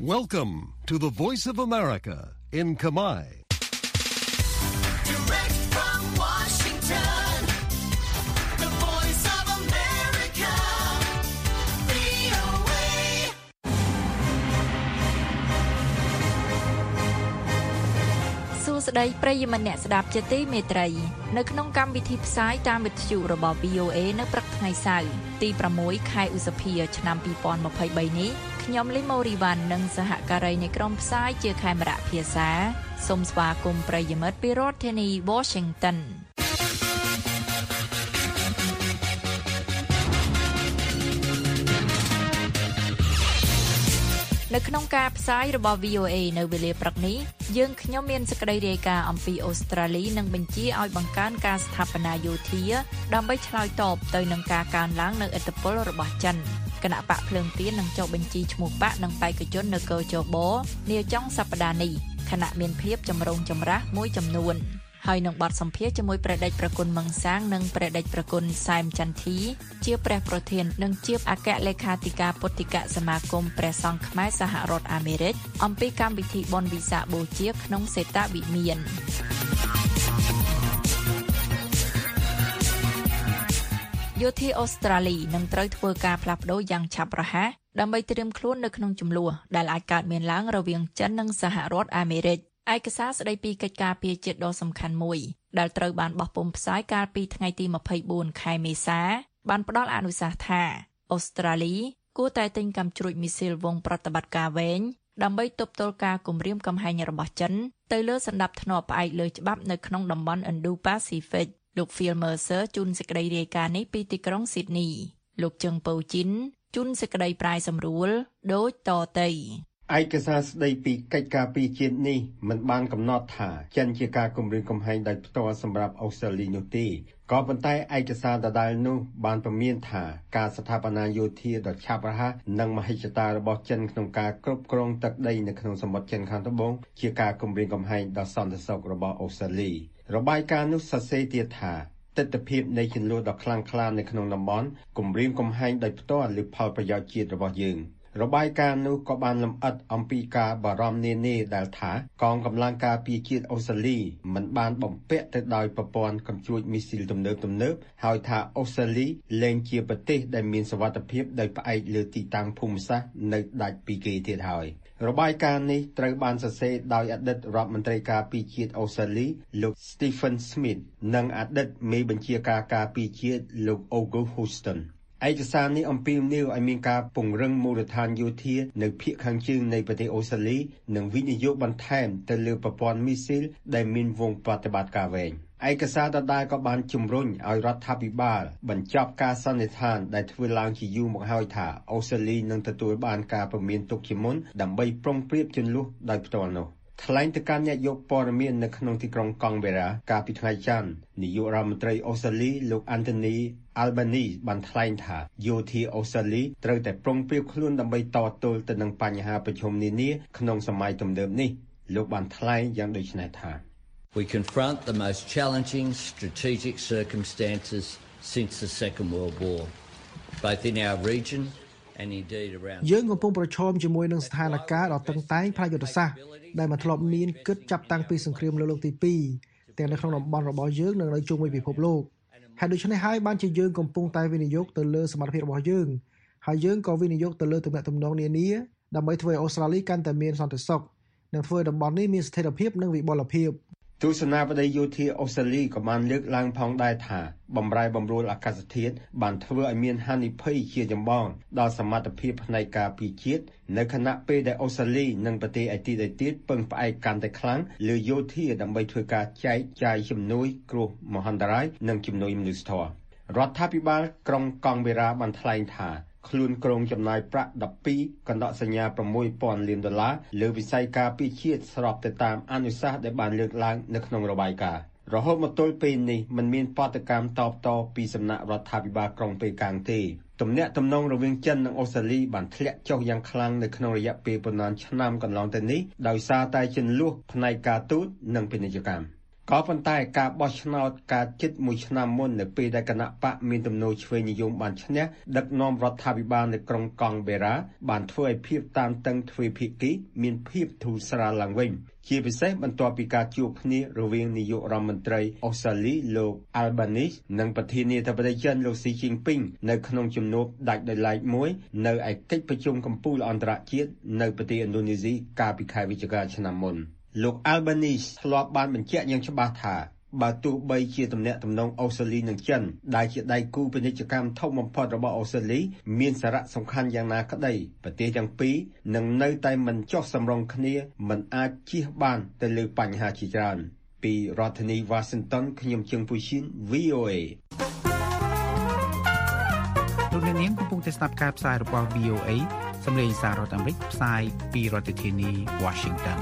Welcome to the Voice of America in Khmer. Direct from Washington, the Voice of America, VOA. សួស្តីប្រិយមិត្តអ្នកស្ដាប់ជាទីមេត្រីនៅក្នុងកម្មវិធីផ្សាយតាមវិទ្យុរបស់ VOA នៅព្រឹកថ្ងៃសៅរ៍ទី6ខែឧសភាឆ្នាំ2023នេះខ្ញុំលីម៉ូរីវ៉ាន់និងសហការីនៃក្រុមផ្សាយជាខេមរៈភាសាសូមស្វាគមន៍ប្រិយមិត្តពីរដ្ឋធានី Washingtonនៅក្នុងការផ្សាយរបស់ VOA នៅវេលាព្រឹកនេះយើងខ្ញុំមានសេចក្តីរាយការណ៍អំពីអូស្ត្រាលីនិងបញ្ជាឲ្យបង្កើនការស្ថាបនាយោធាដើម្បីឆ្លើយតបទៅនឹងការកើនឡើងនៅឥទ្ធិពលរបស់ចិនគណៈបកភ្លើងទៀននឹងចុះបញ្ជីឈ្មោះបកនិងបេក្ខជននៅកោជបនាចុងសប្តាហ៍នេះខណៈមានភាពចម្រូងចម្រាសមួយចំនួនហើយនឹងបទសម្ភាសន៍ជាមួយព្រះដេចប្រគុណមង្សាងនិងព្រះដេចប្រគុណសែមចន្ទធីជាព្រះប្រធាននិងជាអគ្គលេខាធិការពុទ្ធិកសមាគមព្រះសង្ឃខ្មែរសហរដ្ឋអាមេរិកអំពីកម្មវិធីបុណ្យវិសាខបូជាក្នុងសេតវិមានយោធាអូស្ត្រាលីនឹងត្រូវធ្វើការផ្លាស់ប្ដូរយ៉ាងឆាប់រហ័សដើម្បីត្រៀមខ្លួននៅក្នុងជម្លោះដែលអាចកើតមានឡើងរវាងចិននិងសហរដ្ឋអាមេរិកឯកសារស្តីពីកិច្ចការពារជាតិដ៏សំខាន់មួយដែលត្រូវបានបោះពុម្ពផ្សាយកាលពីថ្ងៃទី24ខែមេសាបានផ្ដល់អនុសាសន៍ថាអូស្ត្រាលីគួរតែទិញកាំជ្រួចមីស៊ីលវងប្រតិបត្តិការវែងដើម្បីទប់ទល់ការគំរាមកំហែងរបស់ចិនទៅលើសណ្ដាប់ធ្នាប់ផ្អែកលើច្បាប់នៅក្នុងតំបន់ Indo-Pacific លោក Phil Mercer ជូនសេចក្តីរាយការណ៍នេះពីទីក្រុង Sydney លោកជឹងពៅជីនជូនសេចក្តីប្រាយសម្រួលដូចតទៅឯកសារស្តីពីកិច្ចការពារជាតិនេះមិនបានកំណត់ថាចិនជាការគំរាមកំហែងដោយផ្ទាល់សម្រាប់អូស្ត្រាលីនោះទេក៏ប៉ុន្តែឯកសារដដែលនោះបានពមៀនថាការស្ថាបនាយោធាដ៏ឆាប់រហ័សនិងមហិច្ឆតារបស់ចិនក្នុងការគ្រប់គ្រងទឹកដីនៅក្នុងសមុទ្រចិនខាងត្បូងជាការគំរាមកំហែងដល់សន្តិសុខរបស់អូស្ត្រាលីរបាយការណ៍នោះសរសេរទៀតថាទស្សនវិជ្ជានៃចំនួនដ៏ខ្លាំងក្លានៅក្នុងតំបន់គំរាមកំហែងដោយផ្ទាល់លើផលប្រយោជន៍ជាតិរបស់យើងរបាយការណ៍នោះក៏បានលម្អិតអំពីការបារម្ភនានាដែលថាកងកម្លាំងការពារជាតិអូស្ត្រាលីមិនបានបំពាក់ទៅដោយប្រព័ន្ធកាំជ្រួចមីស៊ីលទំនើបហើយថាអូស្ត្រាលីលែងជាប្រទេសដែលមានសុវត្ថិភាពដោយផ្អែកលើទីតាំងភូមិសាស្ត្រនៅដាច់ពីគេទៀតហើយរបាយការណ៍នេះត្រូវបានសរសេរដោយអតីតរដ្ឋមន្ត្រីការពារជាតិអូស្ត្រាលីលោក Stephen Smith និងអតីតមេបញ្ជាការការពារជាតិលោក August Houstonឯកសារនេះអំពាវនាវឲ្យមានការពង្រឹងមូលដ្ឋានយោធានៅភាគខាងជើងនៃប្រទេសអូស្ត្រាលីនិងវិនិយោគបន្ថែមទៅលើប្រព័ន្ធមីស៊ីលដែលមានវងប្រតិបត្តិការវែងឯកសារដដែលក៏បានជំរុញឲ្យរដ្ឋាភិបាលបញ្ចប់ការសន្និដ្ឋានដែលធ្វើឡើងជាយូរមកហើយថាអូស្ត្រាលីនឹងទទួលបានការព្រមានទុកជាមុនដើម្បីប្រុងប្រៀបជន្លោះដោយផ្ទាល់នោះថ្លែងទៅកាន់អ្នកយកព័ត៌មាននៅក្នុងទីក្រុងកង់បេរ៉ាកាលពីថ្ងៃច័ន្ទនាយករដ្ឋមន្ត្រីអូស្ត្រាលីលោក Anthony Albanese បានថ្លែងថាយោធាអូស្ត្រាលីត្រូវតែប្រុងប្រៀបខ្លួនដើម្បីតទល់ទៅនឹងបញ្ហាប្រឈមនានាក្នុងសម័យទំនើបនេះលោកបានថ្លែងយ៉ាងដូចនេះថា We confront the most challenging strategic circumstances since the Second World War, both in our region and indeed around. យើងកំពុងប្រឈមជាមួយនឹងស្ថានភាពដ៏តឹងតែងផ្នែកយុទ្ធសាស្ត្រដែលមិនធ្លាប់មានគិតចាប់តាំងពីសង្គ្រាមលោកលើកទី2ទាំងនៅក្នុងតំបន់របស់យើងនិងនៅជុំវិញពិភពលោកហើយដូច្នេះហើយបានជាយើងកំពុងតែវិនិយោគទៅលើសមត្ថភាពរបស់យើងហើយយើងក៏វិនិយោគទៅលើទំនាក់ទំនងនានាដើម្បីធ្វើឲ្យអូស្ត្រាលីកាន់តែមានសន្តិសុខនិងធ្វើឲ្យតំបន់នេះមានស្ថិរភាពនិងវិបុលភាពទស្សនាបតីយោធាអូស្ត្រាលីក៏បានលើកឡើងផងដែរថាបម្រែបម្រួលអាកាសធាតុបានធ្វើឲ្យមានហានិភ័យជាចម្បងដល់សមត្ថភាពផ្នែកការពារជាតិនៅខណៈពេលដែលអូស្ត្រាលីនិងប្រទេសឯទៀតពឹងផ្អែកកាន់តែខ្លាំងលើយោធាដើម្បីធ្វើការចែកចាយជំនួយគ្រោះមហន្តរាយនិងជំនួយមនុស្សធម៌រដ្ឋាភិបាលក្រុងកង់បេរ៉ាបានថ្លែងថាខ្លួនក្រុងចំណាយប្រាក់12កណ្ដកសញ្ញា$6,000 លានលើវិស័យការពារជាតិស្របទៅតាមអនុសាសន៍ដែលបានលើកឡើងនៅក្នុងរបាយការណ៍រហូតមកទល់ពេលនេះមិនមានបដកម្មតបតពីសំណាក់រដ្ឋាភិបាលក្រុងប៉េកាំងទេទំនាក់ទំនងរវាងចិននិងអូស្ត្រាលីបានធ្លាក់ចុះយ៉ាងខ្លាំងនៅក្នុងរយៈពេលប៉ុន្មានឆ្នាំកន្លងទៅនេះដោយសារតែជន្លោះផ្នែកការទូតនិងពាណិជ្ជកម្មក៏ប៉ុន្តែការបោះឆ្នោតការជិត1ឆ្នាំមុននៅពេលដែលគណៈបកមានទំនោរឆ្វេងនិយមបានឈ្នះដឹកនាំរដ្ឋាភិបាលនៅក្រុងកង់បេរ៉ាបានធ្វើឲ្យភាពតានតឹងទ្វេភាគីមានភាពធូរស្រាលឡើងវិញជាពិសេសបន្ទាប់ពីការជួបគ្នារវាងនាយករដ្ឋមន្ត្រីអូស្ត្រាលីលោក Albanese និងប្រធានាធិបតីចិនលោក Xi Jinping នៅក្នុងជំនួបដាច់ដោយឡែកមួយនៅឯកិច្ចប្រជុំកំពូលអន្តរជាតិនៅប្រទេសឥណ្ឌូនេស៊ីកាលពីខែវិច្ឆិកាឆ្នាំមុនលោក Albanese ធ្លាប់បានបញ្ជាក់យ៉ាងច្បាស់ថាបើទោះបីជាទំនាក់ទំនងអូស្ត្រាលីនិងចិនដែលជាដៃគូពាណិជ្ជកម្មធំបំផុតរបស់អូស្ត្រាលីមានសារៈសំខាន់យ៉ាងណាក្តីប្រទេសទាំងពីរនឹងនៅតែមិនចុះសម្រុងគ្នាមិនអាចជៀសបានទៅលើបញ្ហាជាច្រើនពីរដ្ឋធានី Washington ខ្ញុំជើងពូឈិន VOA លោកអ្នកនាងកំពុងតែស្ដាប់ការផ្សាយរបស់ VOA សម្លេងសាររដ្ឋអាមេរិកផ្សាយពីរដ្ឋធានី Washington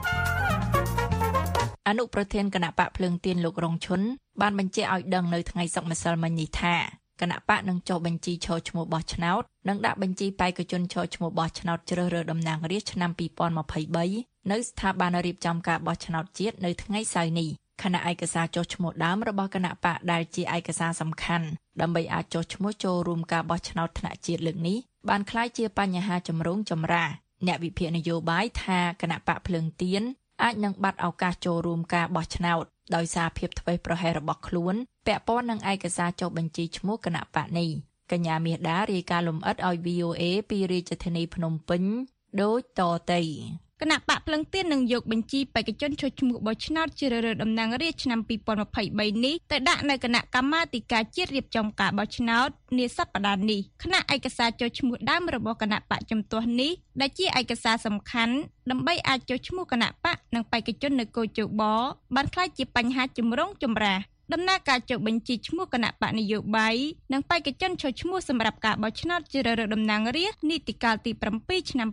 អនុប្រធានគណៈបកភ្លើងទៀនលោករងឈុនបានបញ្ជាក់ឲ្យដឹងនៅថ្ងៃសុក្រម្សិលមិញនេះថាគណៈបកនឹងចុះបញ្ជីឈរឈ្មោះបោះឆ្នោតនិងដាក់បញ្ជីបេក្ខជនឈរឈ្មោះបោះឆ្នោតជ្រើសរើសតំណាងរាស្ត្រឆ្នាំ2023នៅស្ថាប័នរៀបចំការបោះឆ្នោតជាតិនៅថ្ងៃសៅរ៍នេះខណៈឯកសារចុះឈ្មោះដើមរបស់គណៈបកដែលជាឯកសារសំខាន់ដើម្បីអាចចុះឈ្មោះចូលរួមការបោះឆ្នោតថ្នាក់ជាតិលើកនេះបានក្លាយជាបញ្ហាចម្រូងចម្រាសអ្នកវិភាគនយោបាយថាគណៈបកភ្លើងទៀនអាចនឹងបាត់ឱកាសចូលរួមការបោះឆ្នោតដោយសារភាពធ្វេសប្រហែសរបស់ខ្លួនពាក់ព័ន្ធនឹងឯកសារចុះបញ្ជីឈ្មោះគណៈបកនេះកញ្ញាមាសដារាយការណ៍លម្អិតឲ្យ VOA ពីរាជធានីភ្នំពេញដូចតទៅគណៈបកភ្លឹងទៀននឹងយកបញ្ជីបេក្ខជនចុះឈ្មោះបោះឆ្នោតជ្រើសរើសតំណាងរាស្ត្រឆ្នាំ2023នេះទៅដាក់នៅគណៈកម្មាធិការជាតិរៀបចំការបោះឆ្នោតនាសប្តាហ៍នេះគណៈឯកសារចុះឈ្មោះដើមរបស់គណៈបកជំទាស់នេះដែលជាឯកសារសំខាន់ដើម្បីអាចចុះឈ្មោះគណៈបកនិងបេក្ខជននៅកោជបបានក្លាយជាបញ្ហាចម្រូងចម្រាសដំណើរការចុះបញ្ជីឈ្មោះគណៈបកនយោបាយនិងបេក្ខជនចុះឈ្មោះសម្រាប់ការបោះឆ្នោតជ្រើសរើសតំណាងរាស្ត្រនីតិកាលទី7ឆ្នាំ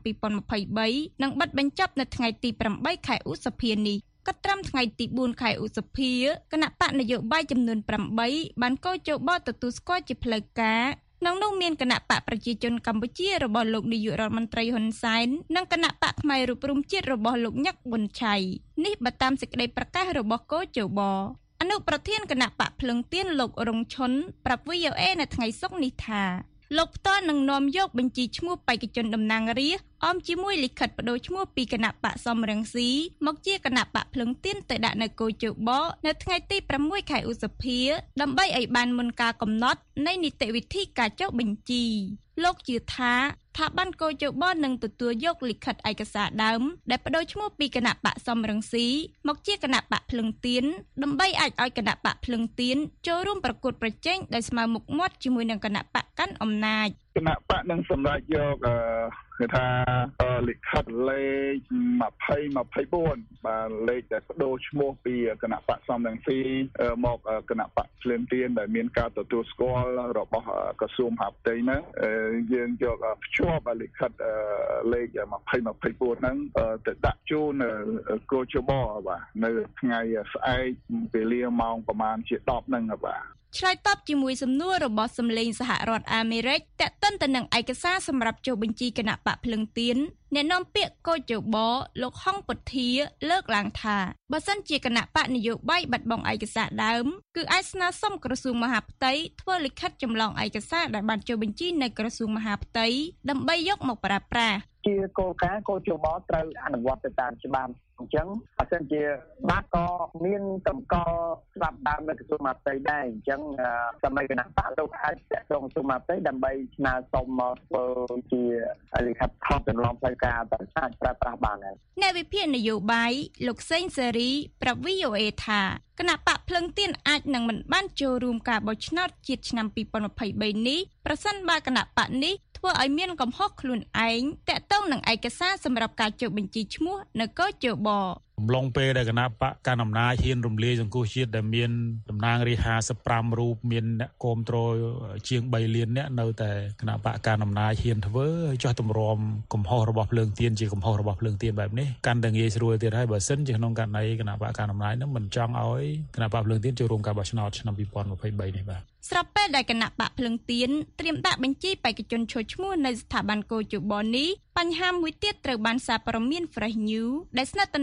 2023នឹងបិទបញ្ចប់នៅថ្ងៃទី8ខែឧសភានេះក៏ត្រឹមថ្ងៃទី4ខែឧសភាគណៈបកនយោបាយចំនួន8បានកោជបទទួលស្គាល់ជាផ្លូវការក្នុងនោះមានគណៈបកប្រជាជនកម្ពុជារបស់លោកនាយករដ្ឋមន្ត្រីហ៊ុនសែននិងគណៈបកផ្នែករូបរួមជាតិរបស់លោកញឹកប៊ុនឆៃនេះបើតាមសេចក្តីប្រកាសរបស់កោជបអនុប្រធានគណៈបកភ្លឹងទៀនលោករងឈុនប្រាប់ VOA នៅថ្ងៃសុក្រនេះថាលោកផ្ទាល់នឹងនាំយកបញ្ជីឈ្មោះបេក្ខជនតំណាងរាស្ត្រអមជាមួយលិខិតបដូរឈ្មោះពីគណៈបកសំរងស៊ីមកជាគណៈបកភ្លឹងទៀនទៅដាក់នៅកោជបនៅថ្ងៃទី6ខែឧសភាដើម្បីឲ្យបានមុនការកំណត់នៃនីតិវិធីការចុះបញ្ជីលោកជឿថាថាបានកោជបនឹងទទួលយកលិខិតឯកសារដើមដែលបដូរឈ្មោះពីគណៈបកសំរងស៊ីមកជាគណៈបកភ្លឹងទៀនដើម្បីអាចឲ្យគណៈបកភ្លឹងទៀនចូលរួមប្រកួតប្រជែងដោយស្មើមុខមាត់ជាមួយនឹងគណៈបកកាន់អំណាចគណៈបកនឹងសម្រាប់យកគឺថាលិខិតលេខ2024បាទលេខដែលបដូរឈ្មោះពីគណៈបកសំរងស៊ីមកគណៈបកភ្លើងទៀនដែលមានការទទួលស្គាល់របស់ក្រសួងមហាផ្ទៃហ្នឹងយើងយកភ្ជាប់លិខិតលេខ2024ហ្នឹងទៅដាក់ជូនកោជបបាទនៅថ្ងៃស្អែកវេលាម៉ោងប្រហែលជា10ហ្នឹងបាទឆ្លើយតបជាមួយសំណួររបស់សម្លេងសហរដ្ឋអាមេរិកតាក់ទិនទៅនឹងឯកសារសម្រាប់ចុះបញ្ជីគណៈបកភ្លឹងទៀនអ្នកនាំពាក្យកោជបលោកហុងពុធាលើកឡើងថាបើសិនជាគណៈបកនយោបាយបាត់បង់ឯកសារដើមគឺអាចស្នើសុំក្រសួងមហាផ្ទៃធ្វើលិខិតចម្លងឯកសារដែលបានចុះបញ្ជីនៅក្រសួងមហាផ្ទៃដើម្បីយកមកប្រើប្រាស់ជាគោលការណ៍កោជបត្រូវអនុវត្តទៅតាមច្បាប់អញ្ចឹងបើសិនជាបាក់ក៏មានតម្កល់ស្ដាប់ដើមនៅក្រសួងមហាផ្ទៃដែរអញ្ចឹងសម័យគណៈបកលោកអាចតាក់ទងក្រសួងមហាផ្ទៃដើម្បីស្នើសុំមកធ្វើជាលិខិតខុសចម្លងផ្លូវការទៅអាចប្រើប្រាស់បានដែរអ្នកវិភាគនយោបាយលោកសេងសេរីប្រាប់ VOA ថាគណៈបកភ្លឹងទៀនអាចនឹងមិនបានចូលរួមការបោះឆ្នោតជាតិឆ្នាំ2023នេះប្រសិនបើគណៈបកនេះធ្វើឲ្យមានកំហុសខ្លួនឯងតាក់ទងនឹងឯកសារសម្រាប់ការចុះបញ្ជីឈ្មោះនៅកោជបអំឡុងពេលដែលគណៈបកកណ្ដាលអំណាចហ៊ានរំលាយសង្គមជាតិដែលមានតំណាងរាស្ត្រ55រូបមានអ្នកគាំទ្រជាង3លាននាក់នៅតែគណៈបកកណ្ដាលអំណាចហ៊ានធ្វើឲ្យចោះទម្រាំកំហុសរបស់ភ្លើងទៀនជាកំហុសរបស់ភ្លើងទៀនបែបនេះកាន់តែងាយស្រួលទៀតហើយបើសិនជាក្នុងករណីគណៈបកកណ្ដាលអំណាចនឹងមិនចង់ឲ្យគណៈបកភ្លើងទៀនចូលរួមការបោះឆ្នោតឆ្នាំ2023នេះបាទស្របពេលដែលគណៈបកភ្លឹងទៀនត្រៀមដាក់បញ្ជីបេក្ខជនឈរឈ្មោះនៅស្ថាប័នកោជបនេះបញ្ហាមួយទៀតត្រូវបានសារព័ត៌មាន Fresh News ដែលស្និទ្ធទៅនឹងរដ្ឋ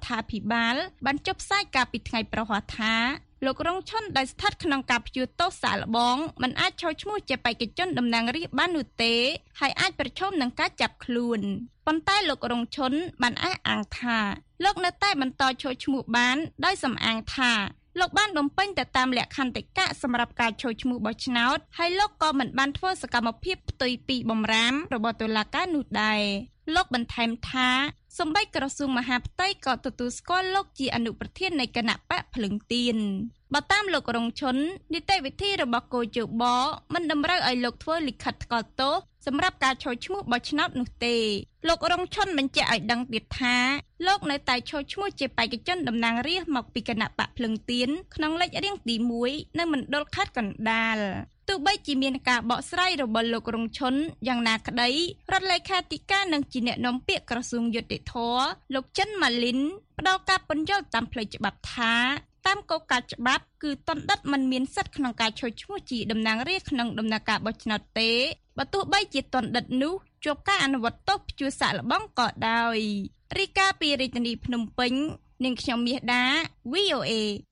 រដ្ឋាភិបាលបានចុះផ្សាយកាលពីថ្ងៃប្រហ័សថាលោករងឈុនដែលស្ថិតក្នុងការព្យួរទោសសាកល្បងមិនអាចចូលឈ្មោះជាបេក្ខជនតំណាងរាស្ត្របាននោះទេហើយអាចប្រឈមនឹងការចាប់ខ្លួនប៉ុន្តែលោករងឈុនបានអះអាងថាលោកនៅតែបន្តចូលឈ្មោះបានដោយសំអាងថាលោកបានបំពេញទៅតាមលក្ខន្តិកៈសម្រាប់ការចូលឈ្មោះបោះឆ្នោតហើយលោកក៏មិនបានធ្វើសកម្មភាពផ្ទុយពីបម្រាមរបស់តុលាការនោះដែរលោកបន្ថែមថាសម្បីក្រសួងមហាផ្ទៃក៏ទទួលស្គាល់លោកជាអនុប្រធាននៃគណៈបកភ្លឹងទៀនបើតាមលោករងឈុននីតិវិធីរបស់គូជបមិនតម្រូវឲ្យលោកធ្វើលិខិតថ្កោលទោសសម្រាប់ការចូលឈ្មោះបោះឆ្នោតនោះទេលោករងឈុនបញ្ជាក់ឲ្យដឹងទៀតថាលោកនៅតែចូលឈ្មោះជាបេក្ខជនតំណាងរាស្ត្រមកពីគណៈបកភ្លឹងទៀនក្នុងលេខរៀងទី1នៅមណ្ឌលខេត្តកណ្ដាលទោះបីជាមានការបកស្រាយរបស់លោករងឈុនយ៉ាងណាក្តីរដ្ឋលេខាធិការនិងជាអ្នកនាំពាក្យក្រសួងយុតិធធលោកចិនម៉ាលីនផ្ដល់ការពន្យល់តាមផ្លូវច្បាប់ថាតាមគោលការណ៍ច្បាប់គឺតន្តិតមិនមានសិទ្ធិក្នុងការចូលឈ្មោះជាតំណាងរាស្ត្រក្នុងដំណើរការបោះឆ្នោតទេបើទោះបីជាតន្តិតនោះជាប់ការអនុវត្តទោសព្យួរសាកល្បងក៏ដោយរីកាពីរាជធានីភ្នំពេញនាងខ្ញុំមាសដា VOA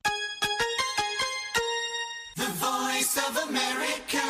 The Voice of America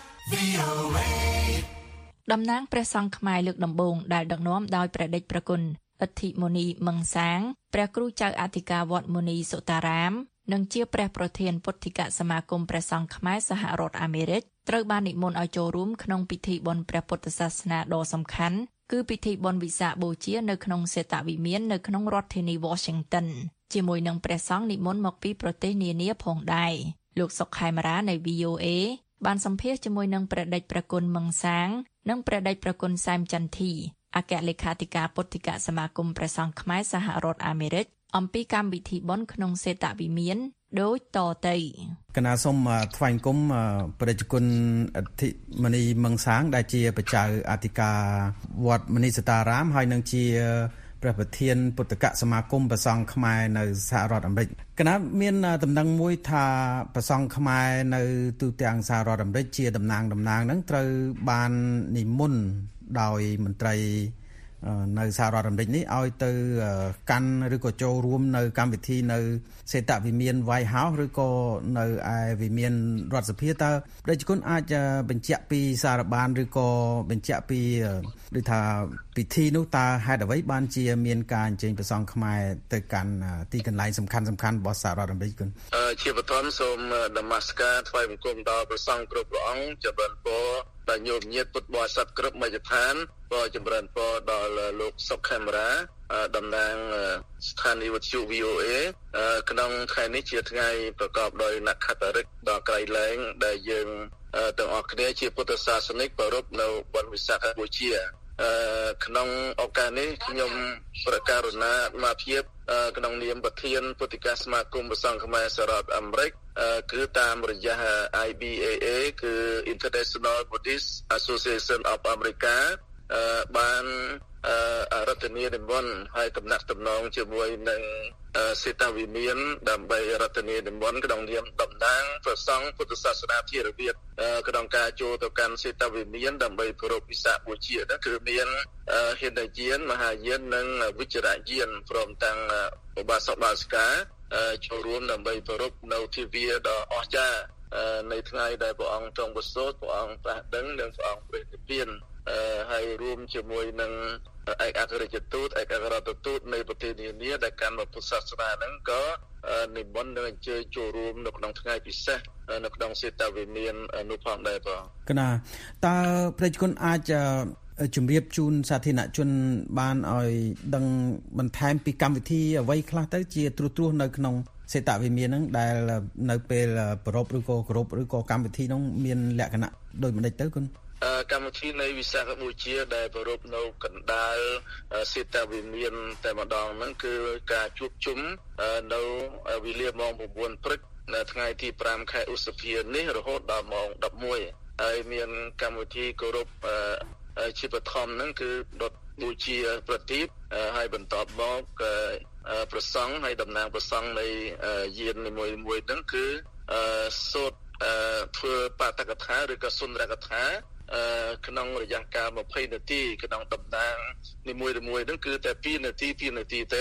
VOA តំណាងព្រះសង្ឃខ្មែរលើកដំបូងដែលដឹកនាំដោយព្រះដេចប្រគុណឥទ្ធិមុនីមង្សាងព្រះគ្រូចៅអធិការវត្តមុនីសុតារាមនិងជាព្រះប្រធានពុទ្ធិកសមាគមព្រះសង្ឃខ្មែរសហរដ្ឋអាមេរិកត្រូវបាននិមន្តឲ្យចូលរួមក្នុងពិធីបុណ្យព្រះពុទ្ធសាសនាដ៏សំខាន់គឺពិធីបុណ្យវិសាខបូជានៅក្នុងសេតវិមាននៅក្នុងរដ្ឋធានី Washington ជាមួយនឹងព្រះសង្ឃនិមន្តមកពីប្រទេសនានាផងដែរលោកសុកខេមរានៃ VOA បានសម្ភាសជាមួយនឹងព្រះដេចប្រគុណមង្សាងនិងព្រះដេចប្រគុណសែមចន្ទធីអគ្គលេខាធិការពុទ្ធិកសមាគមព្រះសង្ឃខ្មែរសហរដ្ឋអាមេរិកអំពីកម្មវិធីបុណ្យក្នុងសេតវិមានដូចតទៅគណៈសូមថ្វាយគុំព្រះគុណអធិមនីមង្សាងដែលជាបច្ចៅអធិការវត្តមុនីសតារាមហើយនឹងជាព្រះប្រធានពុទ្ធិកសមាគមព្រះសង្ឃខ្មែរនៅសហរដ្ឋអាមេរិកគណៈមានដំណឹងមួយថាព្រះសង្ឃខ្មែរនៅទូទាំងសហរដ្ឋអាមេរិកជាតំណាងហ្នឹងត្រូវបាននិមន្តដោយមន្ត្រីនៅសហរដ្ឋអាមេរិកនេះឲ្យទៅកាន់ឬក៏ចូលរួមនៅកម្មវិធីនៅសេតវិមាន White House ឬក៏នៅឯវិមានរដ្ឋសភាតើប្រជាជនអាចបញ្ជាក់ពីសារបានឬក៏បញ្ជាក់ពីដូចថាពិធីនោះតើហេតុអ្វីបានជាមានការអញ្ជើញព្រះសង្ឃខ្មែរទៅកាន់ទីកន្លែងសំខាន់របស់សហរដ្ឋអាមេរិកគុណជាបឋមសូមនមស្ការថ្វាយបង្គំដល់ព្រះសង្ឃគ្រប់ព្រះអង្គចម្រើនពរដល់ញោមញាតិពុទ្ធបរិស័ទគ្រប់មជ្ឈដ្ឋានក៏ចម្រើនពរដល់លោកសុកខេមរាតំណាងស្ថានីយ៍វិទ្យុ VOA ក្នុងថ្ងៃនេះជាថ្ងៃប្រកបដោយនក្ខត្តរិកដ៏ក្រៃលែងដែលយើងទាំងអស់គ្នាជាពុទ្ធសាសនិកប្រារព្ធនៅបុណ្យវិសាខបូជាក្នុងឱកាសនេះខ្ញុំប្រកាសរណាអាត្មាភាពក្នុងនាមប្រធានពុទ្ធិកសមាគមព្រះសង្ឃខ្មែរសហរដ្ឋអាមេរិកគឺតាមរយៈ IBAA គឺ International Buddhist Association of America បានរដ្ឋនីនិមន្តឲ្យតំណាក់តំណងជាមួយនឹងសេតវិមានដើម្បីរដ្ឋនីនិមន្តក្នុងនាមតំណាងព្រះសង្ឃពុទ្ធសាសនាធិរវាទក្នុងការចូលទៅកាន់សេតវិមានដើម្បីគោរពវិសាខបូជានោះគឺមានហេតុយានមហាយាននិងវិជ្ជរយានព្រមទាំងឧបាសកបាសិកាចូលរួមដើម្បីគោរពនៅទិវាដ៏អស្ចារ្យនៃថ្ងៃដែលព្រះអង្គទ្រង់ប្រសូតព្រះអង្គត្រាស់ដឹងនិងព្រះអង្គព្រះនិព្វានហើយរួមជាមួយនឹងឯកអគ្គរដ្ឋទូតឯកអគ្គរដ្ឋទូតនៃប្រទេសនានាដែលកាន់ពុទ្ធសាសនាហ្នឹងក៏និមន្តនឹងអញ្ជើញចូលរួមនៅក្នុងថ្ងៃពិសេសនៅក្នុងសេតវិមាននោះផងដែរបងកណាតើប្រជាជនអាចជំរាបជូនសាធារណជនបានឲ្យដឹងបន្ថែមពីកម្មវិធីអ្វីខ្លះទៅជាត្រួសនៅក្នុងសេតវិមានហ្នឹងដែលនៅពេលប្រពៃឬក៏គោរពឬក៏កម្មវិធីហ្នឹងមានលក្ខណៈដូចម្តេចទៅគុណកម្មវិធីនៃវិសាខបូជាដែលប្រពៃនៅកណ្ដាលសេតវិមានតែម្ដងហ្នឹងគឺការជួបជុំនៅវេលាម៉ោង 9 ព្រឹកនៅថ្ងៃទី 5 ខែឧសភានេះរហូតដល់ម៉ោង 11 ហើយមានកម្មវិធីគោរពជាបឋមហ្នឹងគឺដុតបូជាប្រទីបហើយបន្តមកប្រសង់ហើយតំណាងប្រសង់នៃយាននីមួយៗហ្នឹងគឺសូត្រធ្វើបាតកថាឬក៏សុន្ទរកថាក្នុងរយៈកាល20នាទីក្នុងតំណាងនីមួយៗហ្នឹងគឺតែ2នាទីទេ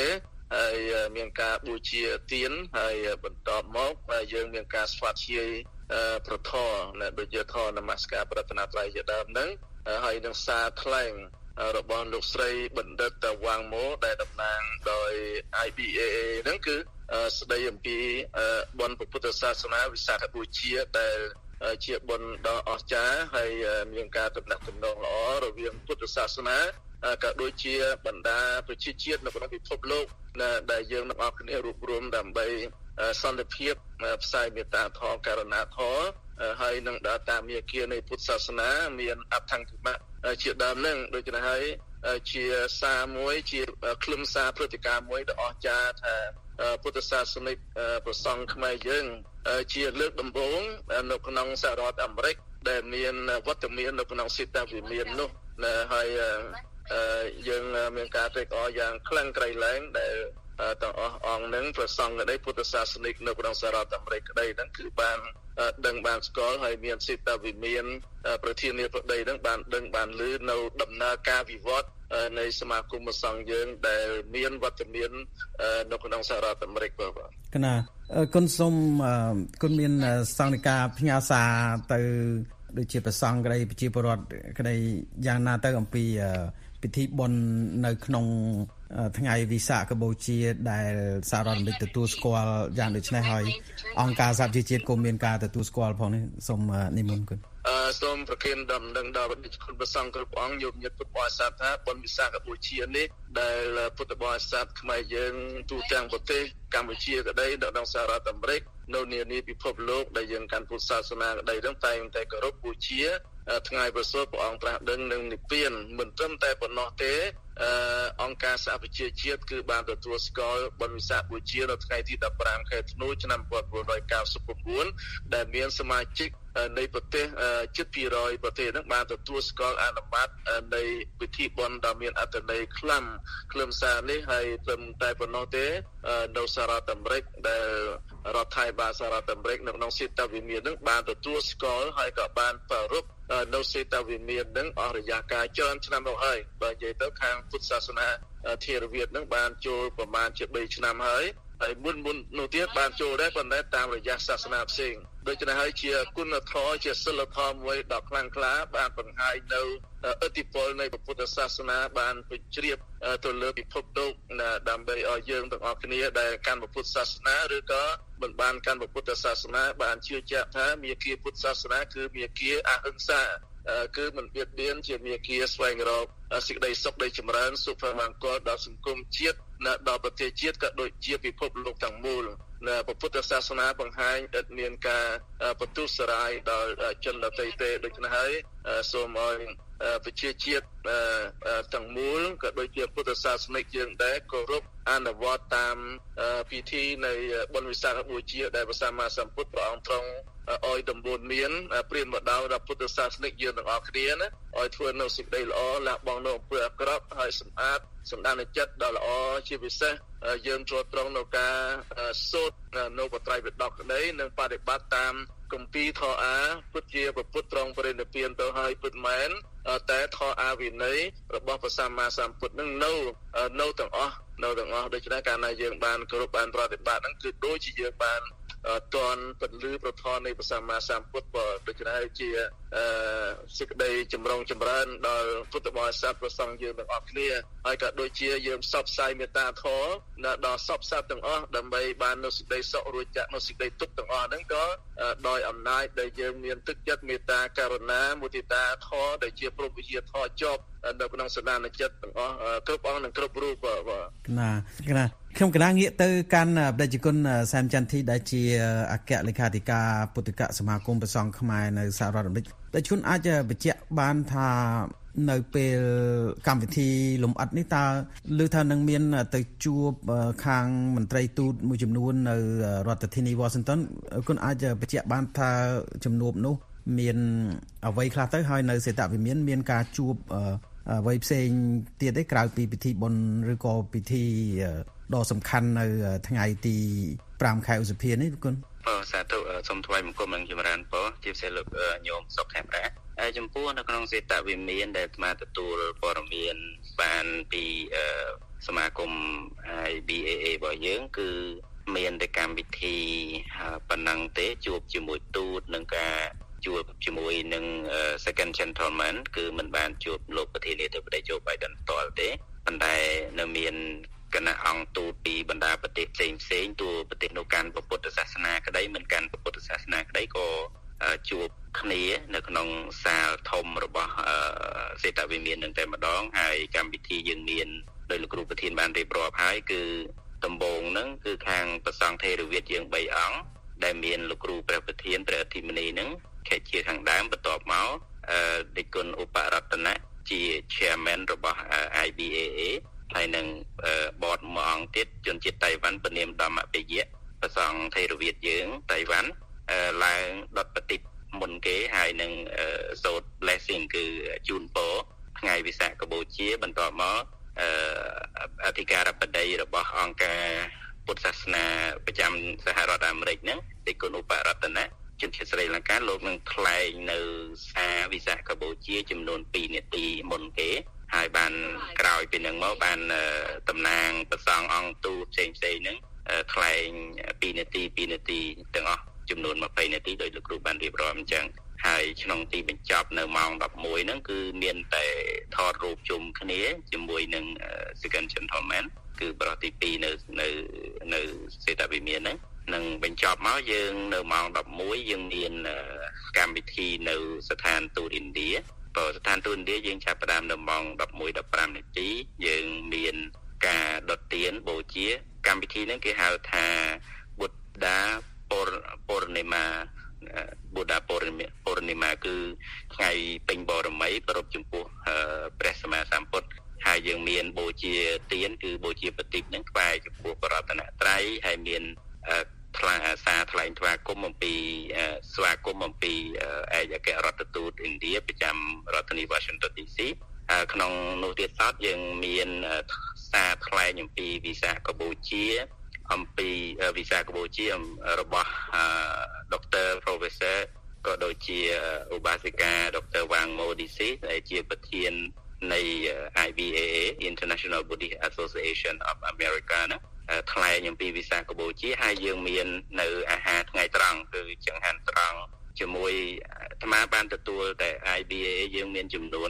ហើយមានការបូជាទានហើយបន្ទាប់មកយើងមានការស្វាធ្យាយប្រធរដូចជាធរនមស្ការប្រតនត្រ័យជាដើមហ្នឹងហើយនឹងសារថ្លែងរបស់លោកស្រីបណ្ឌិតតាវ៉ាងម៉ូដែលតំណាងដោយ IBAA ហ្នឹងគឺស្ដីអំពីបុណ្យពុទ្ធសាសនាវិសាខបូជាដែលជាបុណ្យដ៏អស្ចារ្យហើយមានការទំនាក់ទំនងល្អរវាងពុទ្ធសាសនាក៏ដូចជាបណ្ដាប្រជាជាតិនៅក្នុងពិភពលោកដែលយើងទាំងអស់គ្នារួបរวมដើម្បីសន្តិភាពផ្សាយមេត្តាធម៌ករុណាធម៌ហើយនឹងដើរតាមមាគ៌ានៃពុទ្ធសាសនាមានអត្ថង្គិមៈជាដើមនឹងដូច្នេះហើយជាសារមួយជាខ្លឹមសារព្រឹត្តិការណ៍មួយដ៏អស្ចារ្យថាពុទ្ធសាសនិកប្រសង់ខ្មែរយើងជាលើកដំបូងនៅក្នុងសហរដ្ឋអាមេរិកដែលមានវត្តមាននៅក្នុងសេតាវិមាននោះហើយយើងមានការត្រេកអរយ៉ាងខ្លាំងក្រៃលែងដែលទាំងអស់អង្គនឹងប្រសង់ក្តីពុទ្ធសាសនិកនៅក្នុងសហរដ្ឋអាមេរិកក្តីហ្នឹងគឺបានដឹងបានស្គាល់ហើយមានសេតាវិមានប្រធានាធិបតីហ្នឹងបានដឹងបានឮនៅដំណើរការវិវត្តនៃសមាគមប្រសង់យើងដែលមានវត្តមាននៅក្នុងសហរដ្ឋអាមេរិកបាទកណាគុណសូមគុណមានសង្ឃនិកាផ្ញើសារទៅដូចជាប្រសង់ក្តីប្រជាពលរដ្ឋក្តីយ៉ាងណាទៅអំពីពិធីបុណ្យនៅក្នុងថ្ងៃវិសាខបូជាដែលសហរដ្ឋអាមេរិកទទួលស្គាល់យ៉ាងដូចនេះហើយអង្គការសហប្រជាជាតិក៏មានការទទួលស្គាល់ផងនេះសូមនិមន្តគុណសូមប្រគេនដំណឹងដល់គុណប្រសង់គ្រប់អង្គយោមញាតិពុទ្ធបរិស័ទថាបុណ្យវិសាខបូជានេះដែលពុទ្ធបរិស័ទខ្មែរយើងទូទាំងប្រទេសកម្ពុជាក្តីនៅក្នុងសហរដ្ឋអាមេរិកនៅនានាពិភពលោកដែលយើងកាន់ពុទ្ធសាសនាក្តីនឹងតែងតែគោរពបូជាថ្ងៃប្រសូតព្រះអង្គត្រាស់ដឹងនឹងនិព្វានមិនត្រឹមតែប៉ុណ្ណោះទេអង្គការសហប្រជាជាតិគឺបានទទួលស្គាល់បុណ្យវិសាខបូជានៅថ្ងៃទី15ខែធ្នូឆ្នាំ1999ដែលមានសមាជិកនៃប្រទេសជិត200ប្រទេសនឹងបានទទួលស្គាល់អនុម័តនៃពិធីបុណ្យដ៏មានអត្ថន័យខ្លាំងខ្លឹមសារនេះហើយត្រឹមតែប៉ុណ្ណោះទេនៅសហរដ្ឋអាមេរិកដែលរដ្ឋាភិបាលសហរដ្ឋអាមេរិកនៅក្នុងសេតាវិមាននឹងបានទទួលស្គាល់ហើយក៏បានប្រារព្ធនៅសេតាវិមាននឹងអស់រយៈកាលច្រើនឆ្នាំមកហើយបើនិយាយទៅខាងពុទ្ធសាសនាធេរវាទនឹងបានចូលប្រមាណជា3ឆ្នាំហើយមុននោះទៀតបានចូលដែរប៉ុន្តែតាមរយៈសាសនាផ្សេងដូច្នេះហើយជាគុណធម៌ជាសិលធម៌មួយដ៏ខ្លាំងក្លាបានបង្ហាញនៅឥទ្ធិពលនៃពុទ្ធសាសនាបានបញ្ជ្រាបទៅលើពិភពលោកដើម្បីឲ្យយើងទាំងអស់គ្នាដែលកាន់ពុទ្ធសាសនាឬក៏មិនបានកាន់ពុទ្ធសាសនាបានជឿជាក់ថាមាគ៌ាពុទ្ធសាសនាគឺមាគ៌ាអហិង្សាគឺមិនបៀតបៀនជាមាគ៌ាស្វែងរកសេចក្តីសុខដីចម្រើនសុភមង្គលដល់សង្គមជាតិដល់ប្រទេសជាតិក៏ដូចជាពិភពលោកទាំងមូលពុទ្ធសាសនាបង្ហាញឥតមានការបន្ទុះសារាយដល់ជនដទៃទេដូច្នេះហើយសូមឲ្យប្រជាជាតិទាំងមូលក៏ដូចជាពុទ្ធសាសនិកយើងដែរគោរពអនុវត្តតាមពិធីនៃបុណ្យវិសាខបូជាដែលព្រះសម្មាសម្ពុទ្ធព្រះអង្គទ្រង់ឲ្យដំបូន្មានព្រានមកដល់ពុទ្ធសាសនិកយើងទាំងអស់គ្នាណាឲ្យធ្វើនៅសេចក្តីល្អលះបង់នៅអំពើអាក្រក់ហើយសម្អាតសម្ដានចិត្តដ៏ល្អជាពិសេសយើងទ្រទ្រង់នៅការសូត្រនៅបត្រៃពិដកក្តីនិងបដិបត្តិតាមគម្ពីរធម៌អាពុទ្ធជាពុទ្ធទ្រង់បរិនិព្វានទៅហើយពិតមែនតែធម៌អាវិន័យរបស់ព្រះសម្មាសម្ពុទ្ធនឹងនៅទាំងអស់ដូច្នេះកាលណាយើងបានគោរពបានប្រតិបត្តិហ្នឹងគឺដូចជាយើងបានតន់ពលឺប្រធននៃព្រះសម្មាសម្ពុទ្ធដូច្នេះជាសេចក្តីចម្រុងចម្រើនដល់ពុទ្ធបរិស័ទព្រះសង្ឃយើងទាំងអស់គ្នាហើយក៏ដូចជាយើងផ្សព្វផ្សាយមេត្តាធម៌ដល់សពសត្វទាំងអស់ដើម្បីបាននូវសេចក្តីសុខរួចចាក់នូវសេចក្តីទុក្ខទាំងអស់ហ្នឹងក៏ដោយអំណាចដែលយើងមានទឹកចិត្តមេត្តាករុណាមុទិតាធម៌ដែលជាព្រហ្មវិហារធម៌ជាប់នៅក្នុងសន្តានចិត្តទាំងអស់គ្រប់អង្គនិងគ្រប់រូបណាខ្ញុំកណាងាកទៅកាន់បដិជគុណសែមចន្ទធីដែលជាអគ្គលេខាធិការពុទ្ធកសមាគមព្រះសង្ឃខ្មែរនៅសហរដ្ឋអាមេរិកបដិជគុណអាចបញ្ជាក់បានថានៅពេលកម្មវិធីលំអិតនេះតើឮថានឹងមានទៅជួបខាងមន្ត្រីទូតមួយចំនួននៅរដ្ឋធានី Washington គុណអាចបញ្ជាក់បានថាជំនួបនោះមានអ្វីខ្លះទៅហើយនៅសេតវិមានមានការជួបអ្វីផ្សេងទៀតទេក្រៅពីពិធីបុណ្យឬក៏ពិធីដ៏សំខាន់នៅថ្ងៃទី5ខែឧសភានេះគុណសាធុសូមថ្វាយបង្គំនឹងចម្រើនពរជាពិសេសលោកញោមសុខខេមរាចំពោះនៅក្នុងសេតវិមានដែលអាត្មាទទួលព័ត៌មានបានពីសមាគម IBAA របស់យើងគឺមានតែកម្មវិធីប៉ុណ្ណឹងទេជួបជាមួយទូតនឹងការជួបជាមួយនឹង second gentleman គឺមិនបានជួបលោកប្រធានាធិបតី Joe Biden ផ្ទាល់ទេប៉ុន្តែនៅមានគណៈអង្គទូតពីបណ្ដាប្រទេសផ្សេងៗទូប្រទេសនៅកាន់ពុទ្ធសាសនាក្តីមិនកាន់ពុទ្ធសាសនាក្តីក៏ជួបគ្នានៅក្នុងសាលធំរបស់សេតវិមាននឹងតែម្ដងហើយកម្មវិធីយើងមានដោយលោកគ្រូប្រធានបានរៀបរាប់ហើយគឺដំបូងហ្នឹងគឺខាងប្រសង់ថេរវាទយើង3អង្គដែលមានលោកគ្រូព្រះប្រធានព្រះអធិមនីហ្នឹងជាខាងដើមបន្ទាប់មកដេចគុណឧបរតនៈជា chairman របស់ IBAA ហើយនឹងបតមួយអង្គទៀតជនជាតិតៃវ៉ាន់ពនាមដំអភិយៈប្រសង់ថេរវាទយើងតៃវ៉ាន់ឡើងដុតបតិបមុនគេហើយនឹងសូត្រ blessing គឺជូនពរថ្ងៃវិសាខបូជាបន្ទាប់មកអធិការបតីរបស់អង្គការពុទ្ធសាសនាប្រចាំសហរដ្ឋអាមេរិកហ្នឹងទីគុណឧបរតនៈជនជាតិស្រីលង្កាលោកនឹងថ្លែងនៅសារវិសាខបូជាចំនួន2នាទីមុនគេហើយបានក្រោយពីនឹងមកបានតំណាងប្រសង់អង្គទូតផ្សេងៗហ្នឹងថ្លែង2នាទីទាំងអស់ចំនួន20នាទីដោយលោកគ្រូបានរៀបរាប់អញ្ចឹងហើយក្នុងទីបញ្ចប់នៅម៉ោង11ហ្នឹងគឺមានតែថតរូបជុំគ្នាជាមួយនឹង second gentleman គឺបរិបទទី2នៅសេតវិមានហ្នឹងនឹងបញ្ចប់មកយើងនៅម៉ោង11យើងមានកម្មវិធីនៅស្ថានទូតឥណ្ឌាបើស្ថានទូតឥណ្ឌាយើងចាប់ផ្ដើមនៅម៉ោង11:15នាទីយើងមានការដុតទៀនបូជាកម្មវិធីហ្នឹងគេហៅថាបុទ្ធាពរណិមាគឺថ្ងៃពេញបរមីប្រពចំពោះព្រះសម្មាសម្ពុទ្ធហើយយើងមានបូជាទៀនគឺបូជាប្រទីបហ្នឹងថ្វាយចំពោះបរតនត្រ័យហើយមានសារថ្លែងថ្វាយគុំអំពីស្វាគមន៍អំពីឯកអគ្គរដ្ឋទូតឥណ្ឌាប្រចាំរដ្ឋធានី Washington DC ក្នុងនោះទៀតសោតយើងមានសារថ្លែងអំពីវិសាខបូជាអំពីវិសាខបូជារបស់ Dr. Professor ក៏ដូចជាឧបាសិកា Dr. Wang Modisi ដែលជាប្រធាននៃ IBAA International Buddhist Association of America ណាថ្លែងអំពីវិសាខបូជាហើយយើងមាននៅអាហារថ្ងៃត្រង់គឺចង្ហាន់ត្រង់ជាមួយអាត្មាបានទទួលតែ IBAA យើងមានចំនួន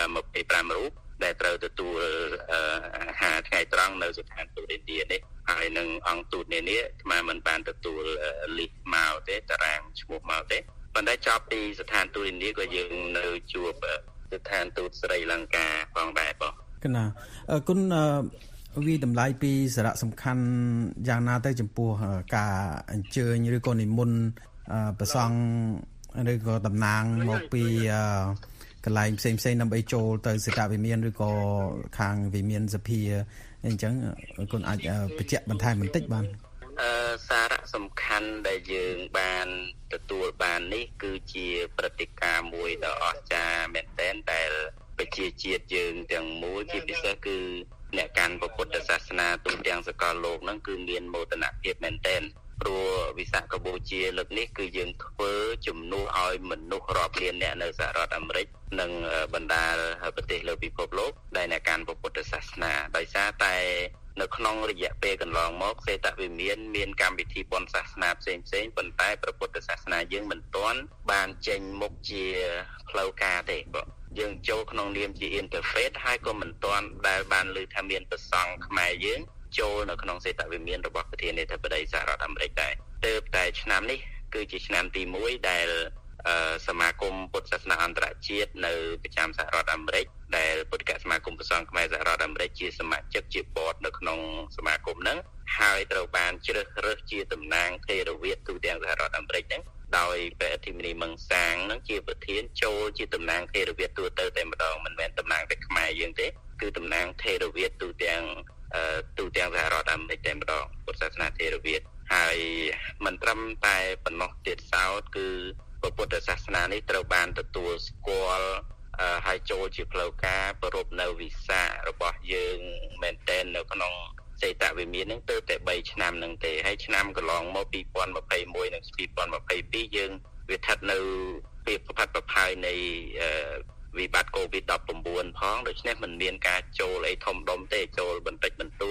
25រូបដែលត្រូវទទួលអាហារថ្ងៃត្រង់នៅស្ថានទូតឥណ្ឌានេះហើយនឹងអង្គទូតនានាអាត្មាមិនបានទទួលលីសមកទេតារាងឈ្មោះមកទេប៉ុន្តែចប់ពីស្ថានទូតឥណ្ឌាក៏យើងនៅជួបស្ថានទូតស្រីលង្កាផងដែរបងគណៈគុណវិតម្លៃពីសារៈសំខាន់យ៉ាងណាទៅចំពោះការអញ្ជើញឬក៏និមន្តប្រសង់ឬក៏តំណាងមកពីកន្លែងផ្សេងដើម្បីចូលទៅសេតវិមានឬក៏ខាងវិមានសភាអញ្ចឹងគុណអាចបញ្ជាក់បន្ថែមបន្តិចបានសារៈសំខាន់ដែលយើងបានទទួលបាននេះគឺជាព្រឹត្តិការណ៍មួយដ៏អស្ចារ្យមែនទែនដែលប្រជាជាតិយើងទាំងមូលជាពិសេសគឺអ្នកកាន់ពុទ្ធសាសនាទូទាំងសកលលោកហ្នឹងគឺមានមោទនភាពមែនទែនព្រោះវិសាខបូជាលើកនេះគឺយើងធ្វើជំនួសឲ្យមនុស្សរាប់លានអ្នកនៅសហរដ្ឋអាមេរិកនិងបណ្ដាប្រទេសលើពិភពលោកដែលអ្នកកាន់ពុទ្ធសាសនាដោយសារតែនៅក្នុងរយៈពេលកន្លងមកសេតវិមានកម្មវិធីបុណ្យសាសនាផ្សេងប៉ុន្តែព្រះពុទ្ធសាសនាយើងមិនទាន់បានចេញមុខជាផ្លូវការទេបងយើងចូលក្នុងនាមជា interfaith ហើយក៏មិនទាន់ដែលបានលើថាមានប្រសង់ខ្មែរយើងចូលនៅក្នុងសេតវិមានរបស់ប្រធានាធិបតីសហរដ្ឋអាមេរិកដែរទើបតែឆ្នាំនេះគឺជាឆ្នាំទី1ដែលសមាគមពុទ្ធសាសនាអន្តរជាតិនៅប្រចាំសហរដ្ឋអាមេរិកដែលពុទ្ធកសមាគមប្រសង់ខ្មែរសហរដ្ឋអាមេរិកជាសមាជិកជាបតនៅក្នុងសមាគមហ្នឹងហើយត្រូវបានជ្រើសរើសជាតំណាងថេរវាទទូទាំងសហរដ្ឋអាមេរិកហ្នឹងដោយព្រះអធិមនីមង្សាងនឹងជាប្រធានចូលជាតំណាងថេរវាទទូទៅតែម្ដងមិនមែនតំណាងតែខ្មែរយើងទេគឺតំណាងថេរវាទទូទាំងសហរដ្ឋអាមេរិកតែម្ដងពុទ្ធសាសនាថេរវាទហើយមិនត្រឹមតែប៉ុណ្ណោះទៀតសោតគឺពុទ្ធសាសនានេះត្រូវបានទទួលស្គាល់ហើយចូលជាផ្លូវការប្រពនៅវិសារបស់យើងមែនទែននៅក្នុងសេតវិមាននឹងទៅតែ3ឆ្នាំនឹងទេហើយឆ្នាំកន្លងមក2021និង2022យើងវាស្ថិតនៅពេលប្រផាត់ប្រផាយនៃវិបត្តិ COVID-19 ផងដូច្នេះមិនមានការចូលអីធំដុំទេចូលបន្តិចបន្តួច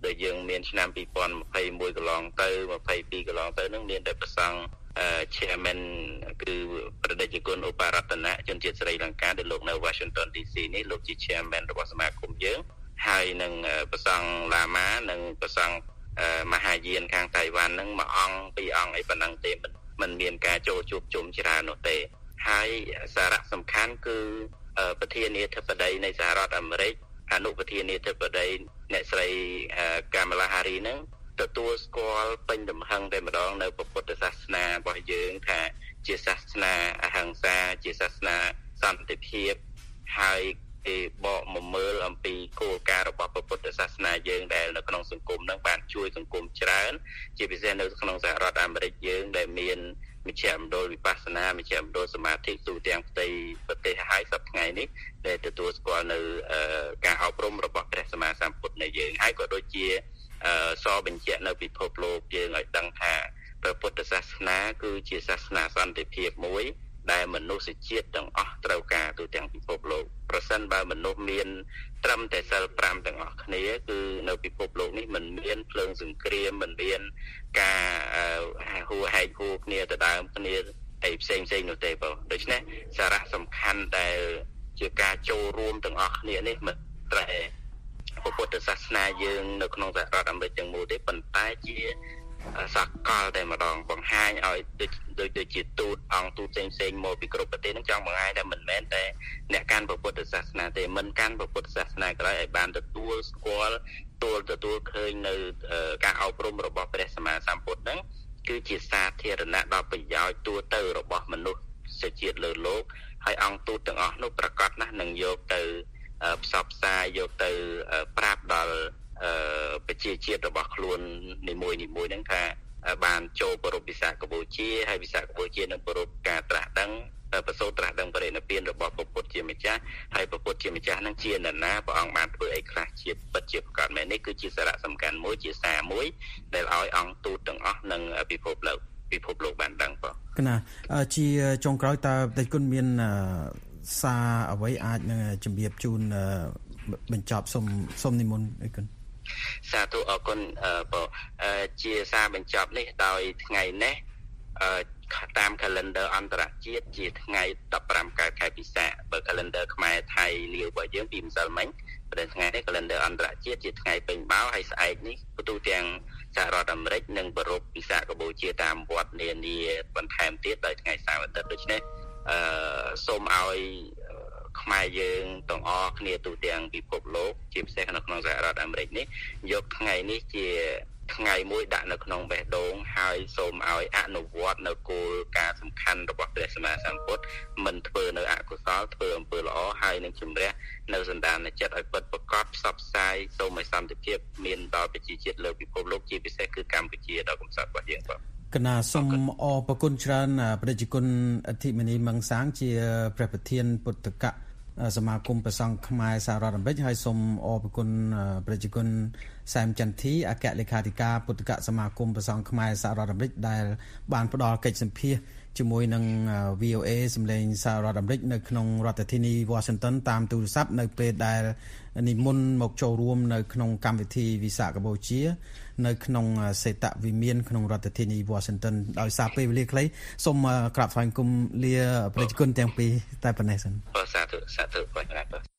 ដោយយើងមានឆ្នាំ2021កន្លងទៅ22កន្លងទៅនឹងមានតែប្រសង់ chairman គឺប្រតិជនគុណឧបរដ្ឋនៈជនជាតិស្រីលង្កាដែលលោកនៅ Washington DC នេះលោកជា chairman របស់សមាគមយើងហើយនឹងប្រសង់ឡាម៉ានិងប្រសង់មហាយានខាងតៃវ៉ាន់នឹងមួយអង្គពីរអង្គអីប៉ុណ្ណឹងទេមិនមានការចូលជួបជុំច្រើននោះទេហើយសារៈសំខាន់គឺប្រធានាធិបតីនៃសហរដ្ឋអាមេរិកអនុប្រធានាធិបតីអ្នកស្រីកាម៉ាឡាហារីនឹងទទួលស្គាល់ពេញទំហឹងតែម្ដងនៅពុទ្ធសាសនារបស់យើងថាជាសាសនាអហិង្សាជាសាសនាសន្តិភាពហើយគេបកមកមើលអំពីគោលការណ៍របស់ពុទ្ធសាសនាយើងដែលនៅក្នុងសង្គមនឹងបានជួយសង្គមច្រើនជាពិសេសនៅក្នុងសហរដ្ឋអាមេរិកយើងដែលមានមជ្ឈមណ្ឌលវិបស្សនាមជ្ឈមណ្ឌលសមាធិទូទាំងផ្ទៃប្រទេសហើយសប្តាហ៍ថ្ងៃនេះដែលទទួលស្គាល់នៅការអប់រំរបស់ព្រះសម្មាសម្ពុទ្ធនៃយើងហើយក៏ដូចជាសបញ្ជាក់នៅពិភពលោកយើងឲ្យដឹងថាព្រះពុទ្ធសាសនាគឺជាសាសនាសន្តិភាពមួយដែលមនុស្សជាតិទាំងអស់ត្រូវការទូទាំងពិភពលោកប្រសិនបើមនុស្សមានត្រឹមតែសិល5ទាំងអស់គ្នាគឺនៅពិភពលោកនេះមិនមានភ្លើងសង្គ្រាមមិនមានការហួហែកហួគ្នាទៅដើមគ្នាអីផ្សេងនោះទេបងដូច្នេះសារៈសំខាន់ដែលជាការចូលរួមទាំងអស់គ្នានេះមិនតែពុទ្ធសាសនាយើងនៅក្នុងសហរដ្ឋអាមេរិកទាំងមូលទេប៉ុន្តែជាសកលតែម្ដងបង្ហាញឲ្យដូចជាទូតអង្គទូតផ្សេងមកពីគ្រប់ប្រទេសនឹងចង់បង្ហាញថាមិនមែនតែអ្នកកាន់ពុទ្ធសាសនាទេមិនកាន់ពុទ្ធសាសនាក៏ដោយឲ្យបានទទួលស្គាល់ទទួលឃើញនៅការអប់រំរបស់ព្រះសម្មាសម្ពុទ្ធហ្នឹងគឺជាសាធារណៈដល់ប្រយោជន៍ទូទៅរបស់មនុស្សជាតិលើលោកហើយអង្គទូតទាំងអស់នោះប្រកាសណាស់នឹងយកទៅផ្សព្វផ្សាយយកទៅប្រាប់ដល់ប្រជាជាតិរបស់ខ្លួននីមួយហ្នឹងថាបានចូលគោរពវិសាខបូជាហើយវិសាខបូជានឹងគោរពការត្រាស់ដឹងប្រសូតត្រាស់ដឹងបរិនិព្វានរបស់ព្រះពុទ្ធជាម្ចាស់ហើយព្រះពុទ្ធជាម្ចាស់នឹងជានរណាព្រះអង្គបានធ្វើអីខ្លះជាពិតជាប្រកបមែននេះគឺជាសារៈសំខាន់មួយជាសារមួយដែលឲ្យអង្គទូតទាំងអស់នឹងពិភពលោកបានដឹងបងកណាជាចុងក្រោយតើប្រតិគុណមានសារអ្វីអាចនឹងជំរាបជូនបញ្ចប់សូមនិមន្តអីគុណសាធុអរគុណជាសារបញ្ចប់នេះដោយថ្ងៃនេះតាម calendar អន្តរជាតិជាថ្ងៃ15កើតខែពិសាខបើ calendar ខ្មែរថៃលាវរបស់យើងពីម្សិលមិញព្រោះថ្ងៃនេះ calendar អន្តរជាតិជាថ្ងៃពេញបោហើយស្អែកនេះទូទាំងសហរដ្ឋអាមេរិកនឹងប្រារព្ធវិសាខបូជាតាមវត្តនានាបន្ថែមទៀតដោយថ្ងៃសៅរ៍អាទិត្យដូច្នេះសូមឲ្យខ្មែរយើងទាំងអស់គ្នាទូទាំងពិភពលោកជាពិសេសនៅក្នុងសហរដ្ឋអាមេរិកនេះយកថ្ងៃនេះជាថ្ងៃមួយដាក់នៅក្នុងបេះដូងហើយសូមឲ្យអនុវត្តនៅគោលការណ៍សំខាន់របស់ព្រះសម្មាសម្ពុទ្ធមិនធ្វើនៅអកុសលធ្វើអំពើល្អហើយនឹងជំរះនៅសន្តានចិត្តឲ្យពិតប្រាកដផ្សព្វផ្សាយសូមឲ្យសន្តិភាពមានដល់ប្រជាជាតិលើពិភពលោកជាពិសេសគឺកម្ពុជាដ៏កំសត់របស់យើងបាទកណាសូមអរគុណច្រើនប្រជាជនអធិមនីមង្សាងជាព្រះប្រធានពុទ្ធកសមាគមព្រះសង្ឃខ្មែរសហរដ្ឋអាមេរិកហើយសូមអរគុណប្រជាជនសែមចន្ទធីអគ្គលេខាធិការពុទ្ធកសមាគមព្រះសង្ឃខ្មែរសហរដ្ឋអាមេរិកដែលបានផ្ដល់កិច្ចសម្ភាសន៍ជាមួយនឹង VOA សម្លេងសហរដ្ឋអាមេរិកនៅក្នុងរដ្ឋធានី Washington តាមទូរស័ព្ទនៅពេលដែលនិមន្តមកចូលរួមនៅក្នុងកម្មវិធីវិសាខបូជានៅក្នុងសេតវិមានក្នុងរដ្ឋធានី Washington ដោយសារពេលវេលាខ្លីសូមក្រាបថ្វាយបង្គំលាប្រជាជនទាំងពីរតែប៉ុណ្ណេះសិនសាធុបាទ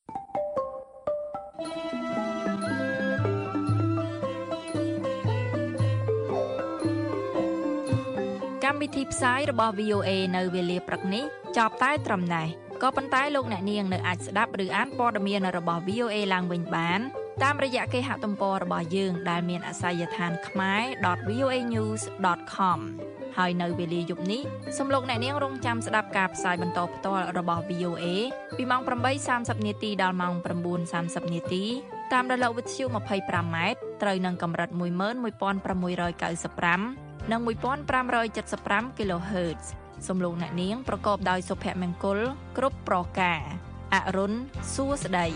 កម្មវិធីផ្សាយរបស់ VOA នៅវេលាព្រឹកនេះចប់តែត្រឹមណេះក៏ប៉ុន្តែលោកអ្នកនាងនៅអាចស្ដាប់ឬអានព័ត៌មានរបស់ VOA ឡើងវិញបានតាមរយៈគេហទំព័ររបស់យើងដែលមានអាសយដ្ឋាន khmer.voanews.com ហើយនៅវេលាយប់នេះសូមលោកអ្នកនាងរងចាំស្ដាប់ការផ្សាយបន្តផ្ទាល់របស់ VOA ពីម៉ោង 8:30 នាទីដល់ម៉ោង 9:30 នាទីតាមរលកវិទ្យុ 25M ត្រូវនឹងកម្រិត 11695 និង 1575 kHz សូមលោកអ្នកនាងប្រកបដោយសុភមង្គលគ្រប់ប្រការអរុនសួស្តី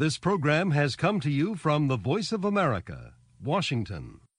This program has come to you from the Voice of America, Washington.